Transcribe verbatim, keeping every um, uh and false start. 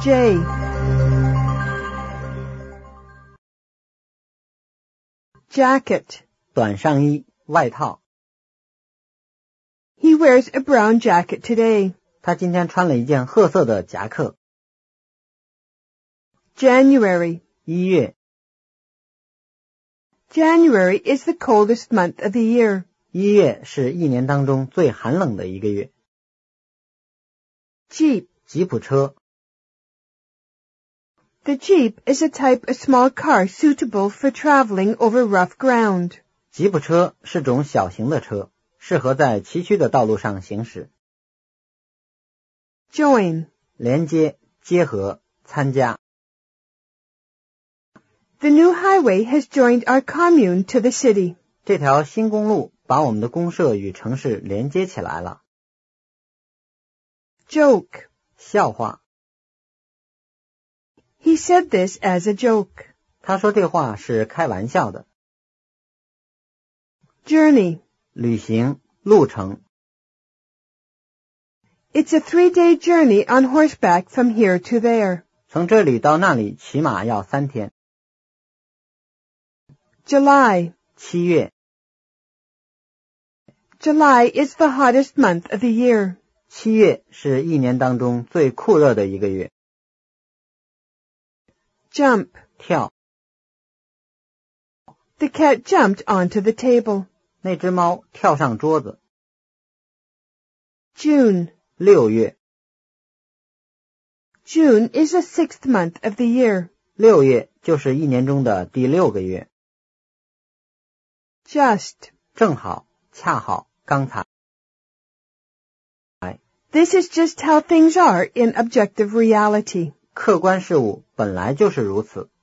J. Jacket. 短上衣、外套。 He wears a brown jacket today. 他今天穿了一件褐色的夹克。 January. 一月。 January is the coldest month of the year. 一月是一年当中最寒冷的一个月。 Jeep. 吉普车。 The Jeep is a type of small car suitable for traveling over rough ground. 吉普车是种小型的车，适合在崎岖的道路上行驶。 Join. 连接、结合、参加。 The new highway has joined our commune to the city. 这条新公路把我们的公社与城市连接起来了。 Joke. 笑话。 He said this as a joke. 他说这话是开玩笑的。 Journey. 旅行、路程。 It's a three-day journey on horseback from here to there. 从这里到那里起码要三天。 July. 七月。 July is the hottest month of the year. 七月是一年当中最酷热的一个月。 Jump. 跳。 The cat jumped onto the table. 那只猫跳上桌子。 June. 六月。 June is the sixth month of the year. 六月就是一年中的第六个月。 Just. 正好，恰好，刚才。 This is just how things are in objective reality. 客观事物本来就是如此。